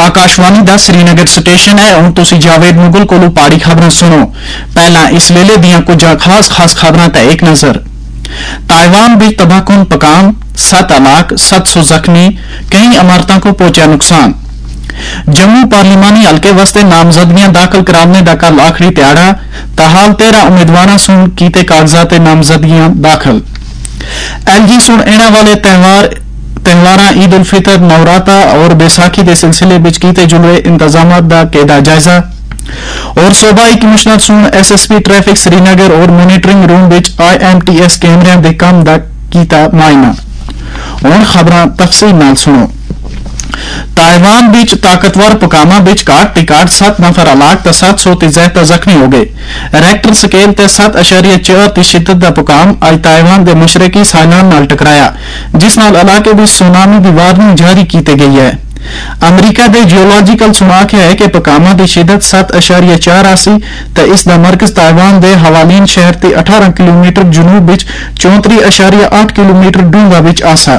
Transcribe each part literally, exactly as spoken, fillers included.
आकाशवाणी दा श्रीनगर स्टेशन है। हुण तुसीं जावेद मुगल कोलों पाड़ी खबरां सुनो। पहला इस वेले दियां कुछ खास खास खबरां ते एक नजर। ताइवान विच तबाहकुन पकान, सत्त हलाक, सत्त सौ जख्मी, कई इमारतों को पहुंचा नुकसान। जम्मू पार्लिमानी हल्के वास्ते नामजदगियां दाखिल कराने का कल आखिरी ध्याड़ा। ताहाल तेरह उम्मीदवारों सुन कीते कागजात नामजदगियां दाखिल। एलजी सुन एना वाले त्यौहार त्यौहारां ईद उल फितर, नवराता और बैसाखी के सिलसिले विच कीते जुड़े इंतजामात दा केदा जायजा। और सूबाई कमिश्नर सुन एसएसपी ट्रैफिक श्रीनगर और मॉनिटरिंग रूम विच आईएमटीएस कैमरियां दे काम दा कीता मायना। हुण खबरां तफसील नाल सुनो। ताइवान बीच ताकतवर पकामा बीच घाट टिकाट सत्त नफर हलाक ते सत्त सौ ते ज्यादा जख्मी हो गए। रैक्टर स्केल ते सत्त अशारिया चार दी शिद्दत दा पकाम अज ताइवान दे मशरकी साइलान नाल टकराया, जिस नाल इलाके विच सुनामी दी वार्निंग जारी की गई है। अमरीका दे जियोलॉजिकल सुनाख है कि पकामा दी शिद्दत सत्त अशारिया चार आसी ते इस दा मरकज ताइवान दे हवालीन शहर ते अठारह किलोमीटर जनूब विच चौंतरी अशारिया आठ किलोमीटर डूंगा विच आसा।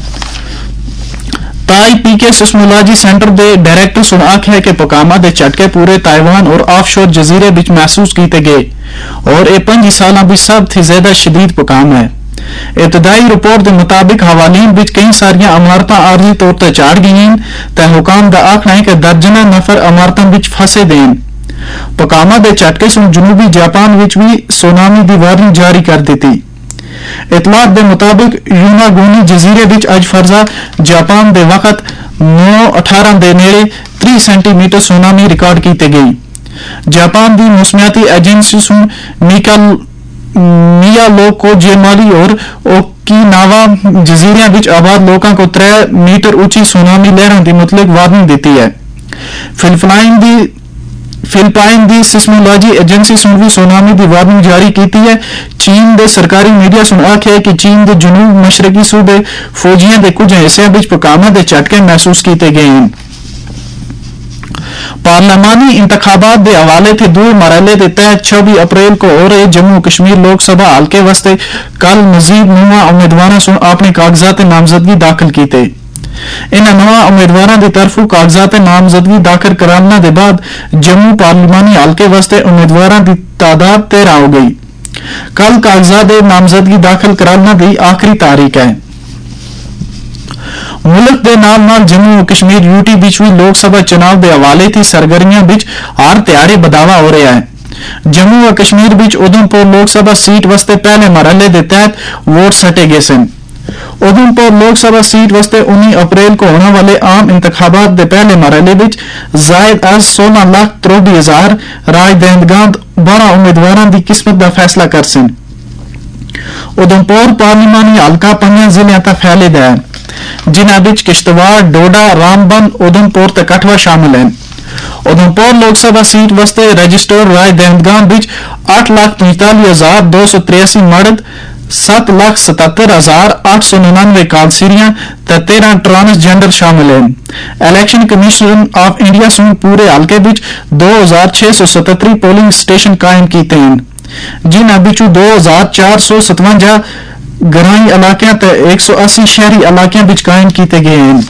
ताई पीके सिस्मोलॉजी सेंटर दे डायरेक्टर सुन आख्या कि पकामा दे झटके पूरे ताइवान और ऑफशोर जजीरे विच महसूस किए गए और यह पंजी साल भी सब थी ज्यादा शदीद पकाम है। इब्तदाई रिपोर्ट के मुताबिक हवालीन विच कई सारिया इमारतां आरजी तौर पर चाड़ गई ते हुकाम का आखना है कि दर्जना नफर इमारतों विच फंसे देन। पकामा दे झटके सुन जनूबी जापान विच भी सुनामी की वार्निंग जारी कर दी। इतलात के मुताबिक यूनागोनी जजीरे विच अज फरजा जापान दे वक्त नौ अठारह के नेड़े तीस सेंटीमीटर सुनामी रिकॉर्ड की गई। जापान की मौसमियाती एजेंसी सुन मिया लोग को जेमाली और ओकिनावा जजीरिया विच आबाद लोगों को त्रै मीटर ऊंची सुनामी लहरों की मुतलक वार्निंग दी है। फिलिपाइन दी फिलिपाइन दी सिस्मोलॉजी एजेंसी सुन भी सुनामी की वार्निंग जारी की है। चीन दे सरकारी मीडिया सुन आख्या है कि चीन के जनूब मशरकी सूबे फौजियों के कुछ हिस्सों विच पकामा के झटके महसूस किए गए हैं। पार्लिमानी इंतखाबात के हवाले थे दो मरहले के तहत छब्बीस अप्रैल को हो रहे जम्मू कश्मीर लोकसभा हल्के वास्ते कल मजीद नौवां उम्मीदवारों सुन अपने कागजात नामजदगी दाखिल किए। इन नौवां उम्मीदवारों की तरफों कागजात नामजदगी दाखिल कराने के बाद जम्मू पार्लिमानी हल्के वास्ते उम्मीदवारों की तादाद तेरह हो गई। कल कागजात नामजदगी दाखिल कराने की आखिरी तारीख है। मुल्क के नाल नाल जम्मू कश्मीर यूटी विच भी लोकसभा चुनाव के हवाले थी सरगर्मियां विच हर त्यारे बधावा हो रहा है। जम्मू व कश्मीर विच उधमपुर लोकसभा सीट वास्ते पहले मरहले के तहत वोट सटे गए सन। उधमपुर लोकसभा सीट वास्ते उन्नीस अप्रैल को होने वाले आम इंतखाबात के पहले मरहले विच जायद अज सोलह लाख त्रोबी हजार राय दहिंदगां बारह उम्मीदवारों की किस्मत का फैसला कर सन। उधमपुर पार्लिमानी हल्का पंजां जिलों तक फैले है, जिन्हां विच किश्तवाड़, डोडा, रामबन, उधमपुर ते कठुआ शामिल हैं। उधमपुर लोकसभा सीट वास्ते रजिस्टर्ड राय दहिंदगां विच आठ लाख पैंतालीस हजार दो सौ तिरासी मर्द, सात लाख सतहत्तर हजार आठ सौ निन्यानवे कालसीरियां ते तेरह ट्रांसजेंडर शामिल हैं। इलेक्शन कमीशन ऑफ इंडिया सुन पूरे हल्के विच दो हजार छह सौ सतहत्तर पोलिंग स्टेशन कायम किए हैं, जिन्हां विचों दो हजार चार सौ सतवंजा ग्रामीण इलाकों ते एक सौ अस्सी शहरी इलाकों विच कायम किए गए हैं।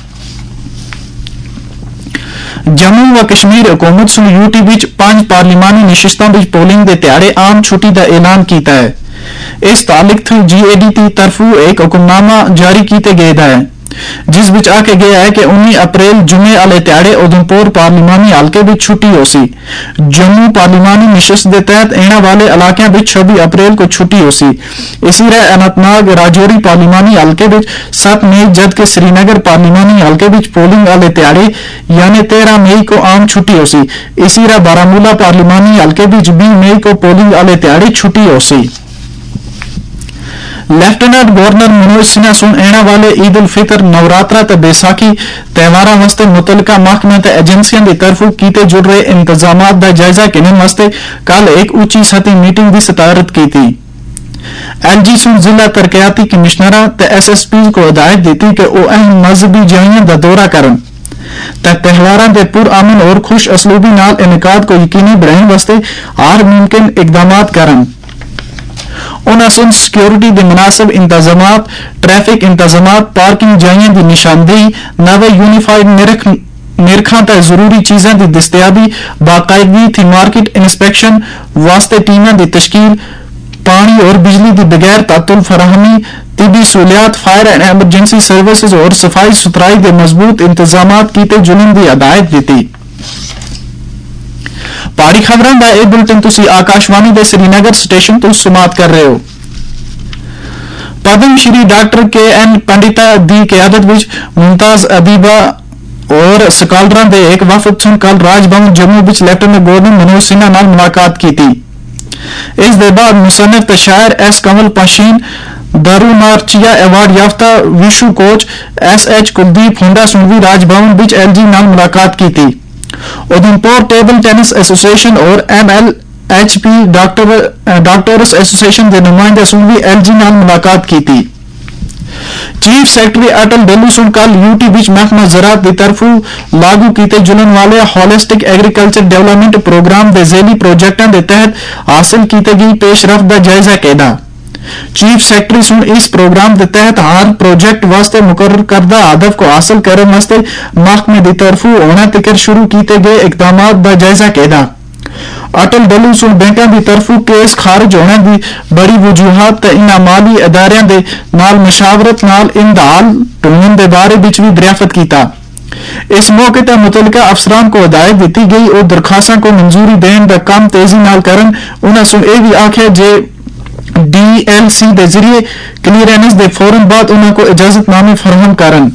जम्मू व कश्मीर हुकूमत सुन यूटी विच पांच पार्लिमानी नशिस्तां विच पोलिंग के त्यारे आम छुट्टी का ऐलान किया है। इस तालिक थ्रू जीएडी की तरफों एक हुक्मनामा जारी किए गए है, जिस विच आखे गया है कि उन्नीस अप्रैल जुमे वाले त्याड़े उधमपुर पार्लिमानी हल्के विच छुट्टी हो सी। जम्मू पार्लिमानी नशिस्त के तहत एना वाले इलाकों विच छब्बीस अप्रैल को छुट्टी हो सी। इसी तरह अनंतनाग राजौरी पार्लिमानी हल्के विच सात मई जबकि श्रीनगर पार्लिमानी हल्के विच पोलिंग वाले त्याड़े यानी तेरह मई को आम छुट्टी हो सी। इसी तरह बारामूला पार्लिमानी हल्के विच बीस मई को पोलिंग वाले त्याड़े छुट्टी हो सी। लेफ्टिनेंट गवर्नर मनोज सिन्हा सुन एना वाले ईद उल फितर, नवरात्रा ते बैसाखी त्यौहारों वास्ते मुतलका महकमे ते एजेंसियों की तरफों कीते जुड़ रहे इंतजामात का जायजा लेने वास्ते कल एक उच्ची सतही मीटिंग की सदारत की थी। एलजी सुन जिला तरक्याती कमिश्नर ते एसएसपी को हिदायत दी कि वह अहम मजहबी जगहों का दौरा करन ते त्यौहारों के पुरअमन और खुश असलूबी नाल इनकाद को यकीनी बनाने वास्ते हर मुमकिन इकदाम करन। उन्हें सुन सिक्योरिटी के मुनासिब इंतजामात, ट्रैफिक इंतजामात, पार्किंग जाइयों की निशानदेही, नवे यूनिफाइड निरख ਨਿਰਖਾਂ ਤੇ ਜ਼ਰੂਰੀ ਚੀਜ਼ਾਂ ਦੀ ਦਸਤਿਆਬੀ, ਬਾਕਾਇਦਗੀ थी मार्केट इंस्पैक्शन वास्ते टीमां की तश्कील, पानी और बिजली की बगैर तातुल फराहमी, तिबी सहूलियात, फायर एंड एमरजेंसी सर्विसेज और सफाई सुथराई के मजबूत इंतजाम कीते जुलन की हदायत दी। पहाड़ी खबरां दा ਇਹ ਬੁਲਟਨ ਤੁਸੀਂ ਆਕਾਸ਼ਵਾਣੀ ਦੇ श्रीनगर स्टेशन ਤੋਂ समात कर रहे हो। Padma Shri doctor K N Pandita दी क्यादत विच मुमताज अबीबा और स्कॉलरां दे एक वफद सुन कल राजभवन जम्मू विच लेफ्टिनेंट गवर्नर मनोज सिन्हा नाल मुलाकात की थी। इस दे बाद मुसन्निफ ते शायर एस कमल पाशीन, दारूनार्चिया अवार्ड याफ्ता wushu coach S H Kuldeep Hunda सुन भी राजभवन विच एल जी नाल मुलाकात की थी। उधमपुर टेबल टेनिस एसोसिएशन और M L H P doctor doctors association के नुमाइंदे सुन भी एल जी नाल मुलाकात की थी। चीफ सैकटरी अटल डेलू सुन कल यूटी विच महकमा ज़राअत की तरफों लागू किए जुलन वाले होलिस्टिक एग्रीकल्चर डेवलपमेंट प्रोग्राम के ज़ेली प्रोजेक्टों के तहत हासिल की गई पेशरफ का जायजा कैदा। चीफ सैकटरी सुन इस प्रोग्राम के तहत हर प्रोजेक्ट वास्ते मुकर्रर करदा हदफ को हासिल करने वास्ते महकमे की तरफों होना तक शुरू किए गए इकदाम का जायजा कैदा। अटल डलू सुन बैंकों की तरफों केस खारिज होने की बड़ी वजूहत इन्हां माली अदारियां दे नाल मशावरत नाल इन दा हल ढूंढने के बारे विच भी दरियाफत कीता। इस मौके पर मुतलका अफसरान को हिदायत दी गई और दरखास्तां को मंजूरी देने का काम तेजी नाल करन। उन्हां सुन यह भी आख्या जे डी एल सी के जरिए क्लीयरेंस के फौरन बाद उन्हां को इजाजतनामे फराहम करन।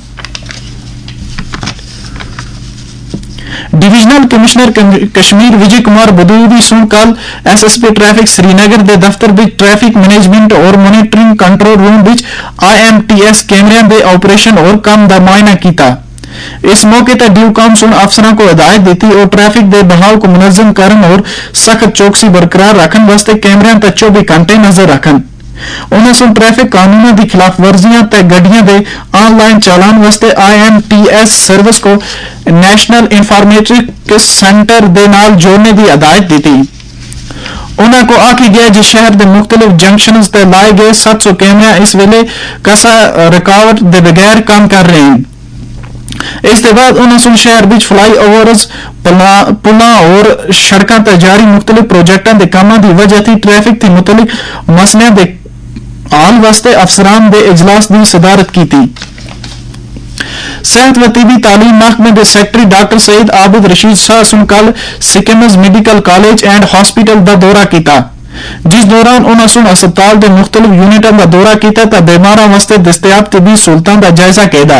डिविजनल कमिश्नर कश्मीर विजय कुमार बदूदी सुन कल S S P traffic Srinagar के दफ्तर विच ट्रैफिक मैनेजमेंट और मॉनिटरिंग कंट्रोल रूम विच आई एम टी एस कैमरियां के ऑपरेशन और काम का मुआयना किया। इस मौके पर ड्यू काम सुन अफसरों को हिदायत दी और ट्रैफिक के बहाव को मुनज़्ज़म करन और सख्त चौकसी बरकरार रखने वास्ते कैमरियां पर चौबीस घंटे नजर रखन। उन्हें सुन ट्रैफिक कानूनों की खिलाफ वर्जियां ते गड्डियां दे ऑनलाइन चालान वास्ते I M T S service को नेशनल इंफॉर्मेटिक्स सेंटर दे नाल जोड़ने की हिदायत दी थी। उन्होंने को आखी गया जो शहर के मुख्तलिफ जंक्शन ते लाए गए सात सौ कैमरा इस वेले कसा रुकावट के बगैर काम कर रहे हैं। इस के बाद उन्हें सुन शहर विच फ्लाई ओवर्स, पुलों और सड़कों पर जारी मुख्तलिफ प्रोजेक्टों के कामों की वजह थी ट्रैफिक के मुतलिक मसलों के हल वास्ते अफसरान के इजलास की सदारत की थी। सेहत व तिबी तालीम महकमे के सैकटरी डॉक्टर सईद आबिद रशीद शाह सुन कल SKIMS medical college and hospital का दौरा किया, जिस दौरान उन्होंने सुन अस्पताल के मुख्तलिफ यूनिटों का दौरा किया तो बीमारों वास्ते दस्तयाब तिबी सहूलतों का जायजा कैदा।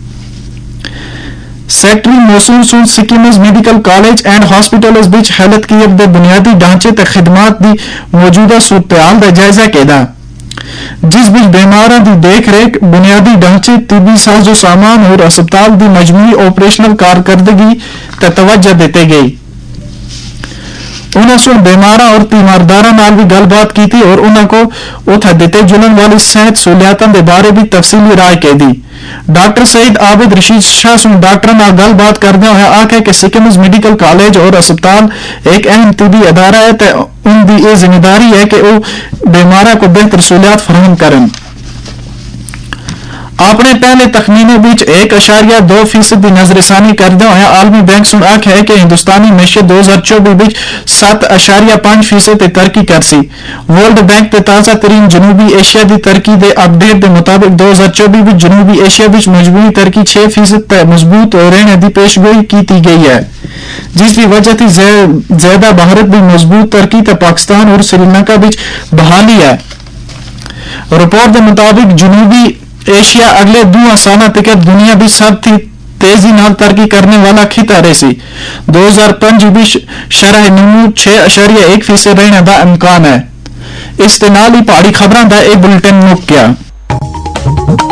सैकटरी मौसूल सुन SKIMS medical college and hospitals विच हेल्थ केयर के बुनियादी ढांचे ते खिदमात की मौजूदा सूरत-ए-हाल का जायजा कैदा, जिस विच बीमारों की देख रेख, बुनियादी ढांचे, तिबी साजो सामान और अस्पताल की मजमूई ऑपरेशनल कारकर्दगी ते तवज्जो दी गई। उन्हें सुन बीमारों और तीमारदारों नाल भी गलबात की थी और उन्होंने को उथे दिते जुलन वाली सेहत सहूलियातों के बारे भी तफसीली राय कह दी। डॉक्टर सईद आबिद रशीद शाह सुन डॉक्टर नाल गलबात करदे होए आखे कि सिक्किम्स मेडिकल कॉलेज और अस्पताल एक अहम तिबी अदारा है ते उनकी यह जिम्मेदारी है कि वह बीमारों को बेहतर सहूलियात फराहम करन। अपने पहले तखमीने बीच एक अशारिया दो फीसद की नजरसानी करदे होए आलमी बैंक सुन आख्या है कि हिंदुस्तानी मैशियत दो हजार चौबीस बीच सत्त अशारिया पांच फीसद तरक्की कर सी। वर्ल्ड बैंक के ताजा तरीन जनूबी एशिया की तरक्की के अपडेट के मुताबिक दो हजार चौबीस बीच जनूबी एशिया बीच मजमूई तरक्की छह फीसद तक मजबूत रहने की पेशगोई की गई है, जिसकी वजह थी ज्यादा भारत भी मजबूत तरक्की तो पाकिस्तान और श्रीलंका बीच बहाली है। रिपोर्ट के मुताबिक जनूबी एशिया अगले दो साल तक दुनिया भी सब थी तेजी नाल तरक्की करने वाला खिता रही। दो हजार पांच भी शरह नमू छह अशारिया एक फीसद रहने का इम्कान है। इस नाल ही पहाड़ी खबरों का एक बुलेटिन मुक गया।